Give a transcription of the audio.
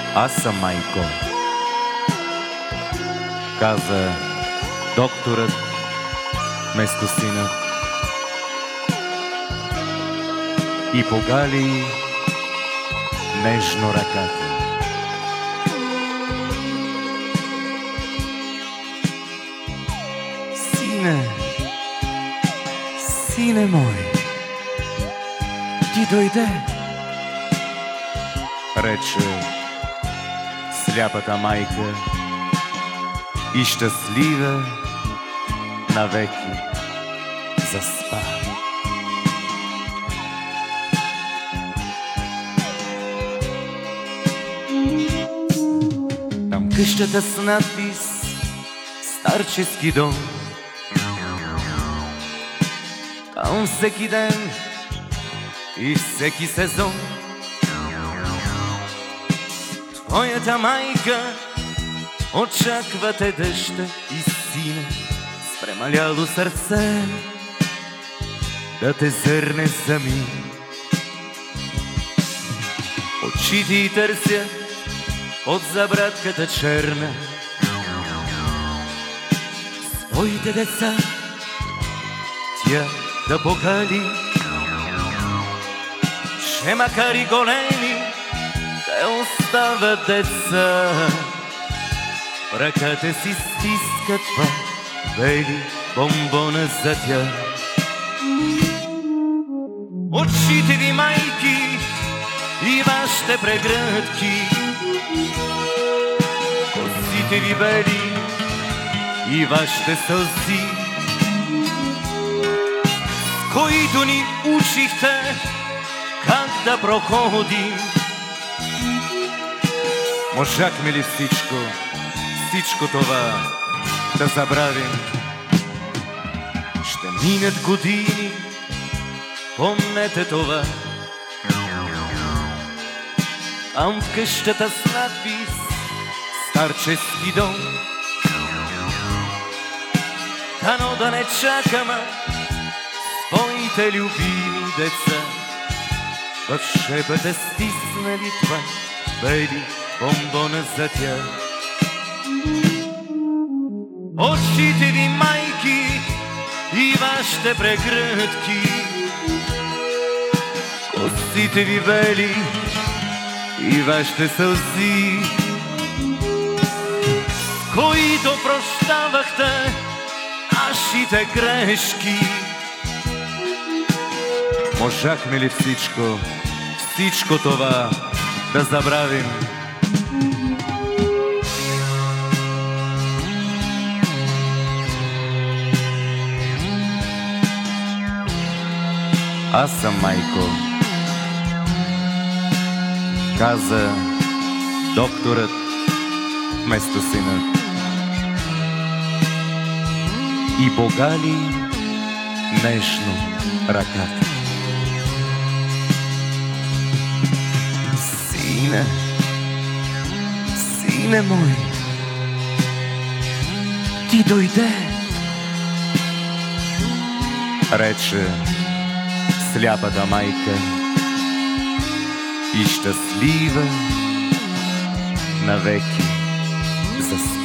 Аз съм майко, каза докторът вместо сина и погали нежно ръката. Сине мой, ти дойде, рече сляпата майка, и щастлива навеки заспа. Там къщата с надпис старчески дом, там всеки ден и всеки сезон твоята майка очаква те, дъща и сине, с премаляло сърце да те зърне за миг. Очите й търсят от забратката черна своите деца тя да погали, че макар и големи те остават деца. Ръката си стискат два бели бомбона за тях. Очите ви, майки, и вашите прегръдки, косите ви бели и вашите сълзи, с които ни учихте как да проходим. Можахме ли всичко това да забравим? Ще минат години, помнете това. Там в къщата с надпис старчески дом, дано да не чакаме своите любими деца. В шепата стиснали това бели бомбона за тях. Очите ви, майки, и вашите прегръдки, косите ви бели и вашите сълзи, с които прощавахте нашите грешки. Можахме ли всичко това да забравим? Аз съм майко, каза докторът вместо сина и погали нежно ръката. Сине мой, ти дойде, рече сляпата майка, и щастлива навеки заспа.